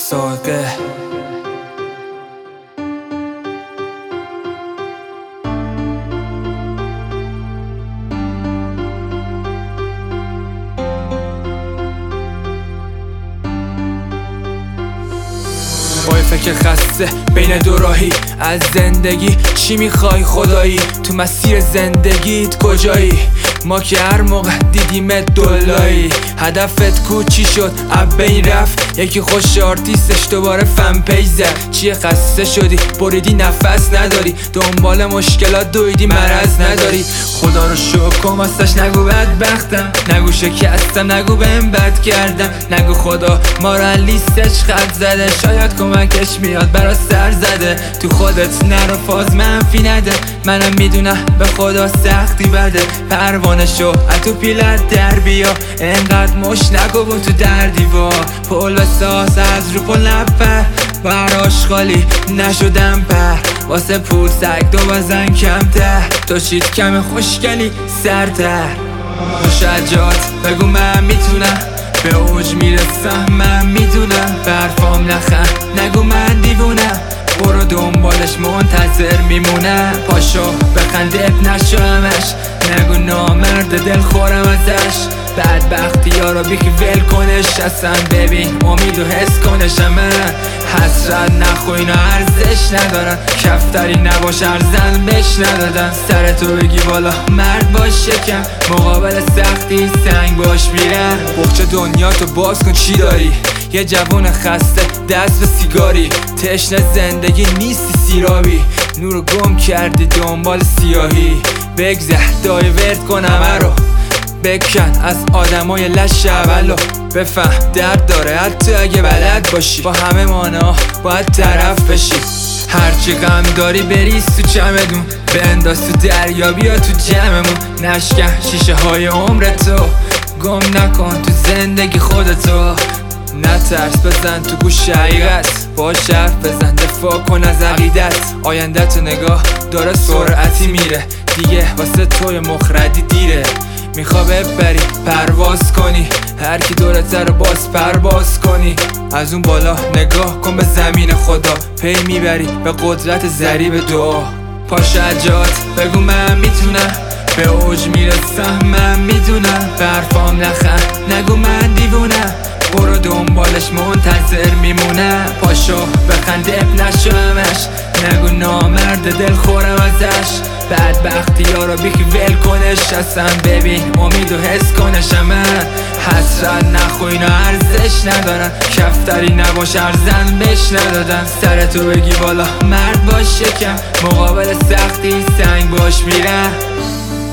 ساقه با فکر خسته بین دو راهی از زندگی چی میخوای خدایی؟ تو مسیر زندگیت کجایی؟ ما که هر موقع دیدیمت دلایی هدفت کوچی شد بین رفت یکی خوش آرتیستش دوباره فن پیج زد چیه خسته شدی بریدی نفس نداری دنبال مشکلات دویدی مرض نداری خدا رو شکر کن واسش نگو بدبختم نگو شکستم نگو بهم بد کردم نگو خدا ما رو لیستش خط زده شاید کمکش میاد برا سر زده تو خودت نرو فاز منفی نده منم میدونم به خدا سختی بده پروانه شو تو پیلت در بیا انقدر مش نگو تو در دیوار پل بساز از رو پل نپر براش خالی نشدم پر واسه پول سگ دو بزن کمتر تو چیت کم خوشگلی سرتر مشجعات بگو من میتونم به اوج میرسم من میدونم برفام نخند نگو من دیوونم برو دنبالش منتظر میمونم پاشو بخنده نشو همش نگو نامرد دل خورم ازش بدبختی ها رو بیخی ول کنش اصلا ببین امید و حس کنش من حسرت نخو اینا ارزش ندارن کفتری نباش ارزن بش ندادن سرتو بگی بالا مرد باش شکم مقابل سختی سنگ باش میرن بخچه دنیاتو باز کن چی داری یه جوون خسته دست به سیگاری تشنه زندگی نیستی سیرابی نورو گم کردی دنبال سیاهی بگذر دای ورد کن همه رو بکن از آدمای لش اولو بفهم درد داره حتی اگه بلد باشی با همه مانا باید طرف بشی هرچی غم داری بریز تو چمدون بنداز تو دریا بیا تو جمعمون نشکن شیشه های عمرتو گم نکن تو زندگی خودتو نترس بزن تو گوش حقیقت باش حرف بزن دفاع کن از عقیدت آینده تو نگاه داره سرعتی میره دیگه واسه توی مخردی دیره میخوا ببری پرواز کنی هر کی دورت رو باز پرواز کنی از اون بالا نگاه کن به زمین خدا پی میبری به قدرت ضریب دعا پاشجات بگو من میتونم به اوج میرسم من میدونم برفام نخند نگو من دیوونم برو دنبالش منتظر میمونم پاشو بخنده نشو همش نگو نامرد دل خورم ازش بدبختی ها رو بیخی ول کنش اصلا ببین امید و حس کنش من حسرت نخو اینا ارزش ندارن کفتری نباش ارزن بش ندادن سرتو بگی بالا مرد باش شکم مقابل سختی سنگ باش میرن